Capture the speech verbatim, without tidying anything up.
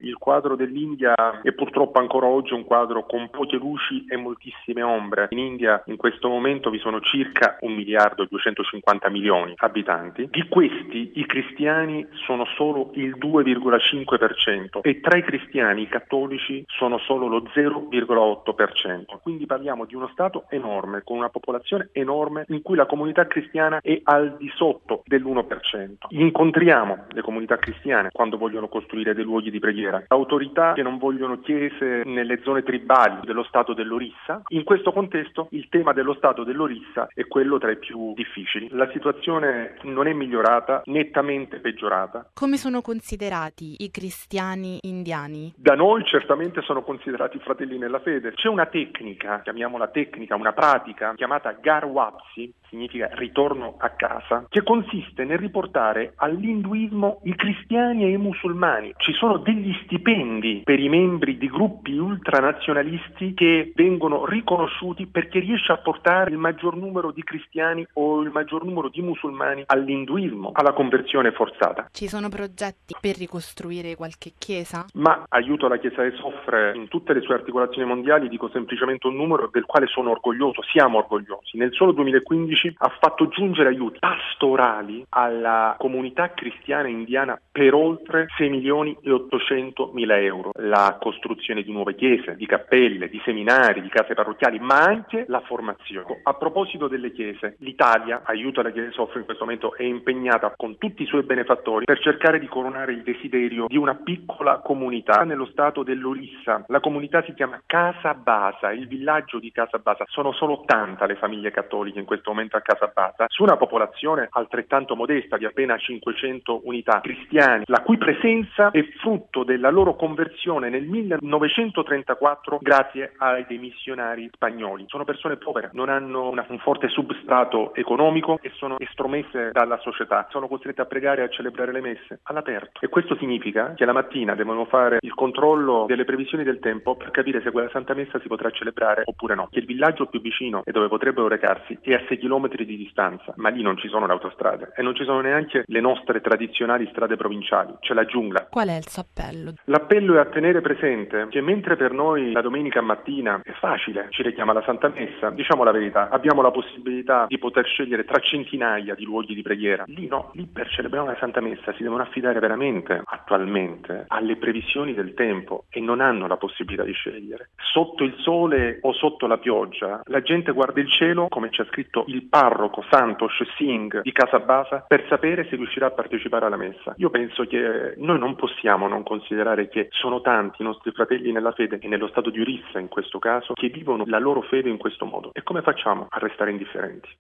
Il quadro dell'India è purtroppo ancora oggi un quadro con poche luci e moltissime ombre. In India in questo momento vi sono circa un miliardo e duecentocinquanta milioni di abitanti. Di questi i cristiani sono solo il due virgola cinque per cento e tra i cristiani i cattolici sono solo lo zero virgola otto per cento. Quindi parliamo di uno Stato enorme, con una popolazione enorme, in cui la comunità cristiana è al di sotto dell'uno per cento. Incontriamo le comunità cristiane quando vogliono costruire dei luoghi di preghiera, autorità che non vogliono chiese nelle zone tribali dello Stato dell'Orissa. In questo contesto il tema dello Stato dell'Orissa è quello tra i più difficili. La situazione non è migliorata, nettamente peggiorata. Come sono considerati i cristiani indiani? Da noi certamente sono considerati fratelli nella fede. C'è una tecnica, chiamiamola tecnica, una pratica chiamata Ghar Wapsi, significa ritorno a casa, che consiste nel riportare all'induismo i cristiani e i musulmani. Ci sono degli stipendi per i membri di gruppi ultranazionalisti che vengono riconosciuti perché riesce a portare il maggior numero di cristiani o il maggior numero di musulmani all'induismo, alla conversione forzata. Ci sono progetti per ricostruire qualche chiesa? Ma aiuto alla Chiesa che soffre in tutte le sue articolazioni mondiali, dico semplicemente un numero del quale sono orgoglioso, siamo orgogliosi. Nel solo duemilaquindici ha fatto giungere aiuti pastorali alla comunità cristiana indiana per oltre sei milioni e ottocento mila euro. La costruzione di nuove chiese, di cappelle, di seminari, di case parrocchiali, ma anche la formazione. A proposito delle chiese, l'Italia, aiuto alla Chiesa che soffre in questo momento, è impegnata con tutti i suoi benefattori per cercare di coronare il desiderio di una piccola comunità nello stato dell'Orissa. La comunità si chiama Casa Basa, il villaggio di Casa Basa. Sono solo ottanta le famiglie cattoliche in questo momento a Casa Basa, su una popolazione altrettanto modesta di appena cinquecento unità cristiani, la cui presenza è frutto della loro conversione nel millenovecentotrentaquattro grazie ai dei missionari spagnoli. Sono persone povere, non hanno una, un forte substrato economico e sono estromesse dalla società, sono costrette a pregare e a celebrare le messe all'aperto, e questo significa che la mattina devono fare il controllo delle previsioni del tempo per capire se quella Santa Messa si potrà celebrare oppure no, che il villaggio più vicino e dove potrebbero recarsi è a sei chilometri di distanza, ma lì non ci sono le autostrade e non ci sono neanche le nostre tradizionali strade provinciali, c'è la giungla. Qual è il suo appello? L'appello è a tenere presente che mentre per noi la domenica mattina è facile, ci richiama la Santa Messa, diciamo la verità, abbiamo la possibilità di poter scegliere tra centinaia di luoghi di preghiera. Lì no, lì per celebrare la Santa Messa si devono affidare veramente, attualmente, alle previsioni del tempo e non hanno la possibilità di scegliere. Sotto il sole o sotto la pioggia, la gente guarda il cielo, come c'è scritto il parroco Santosh Singh di Casa Basa, per sapere se riuscirà a partecipare alla messa. Io penso che noi non possiamo non considerare che sono tanti i nostri fratelli nella fede e nello stato di Orissa in questo caso che vivono la loro fede in questo modo. E come facciamo a restare indifferenti?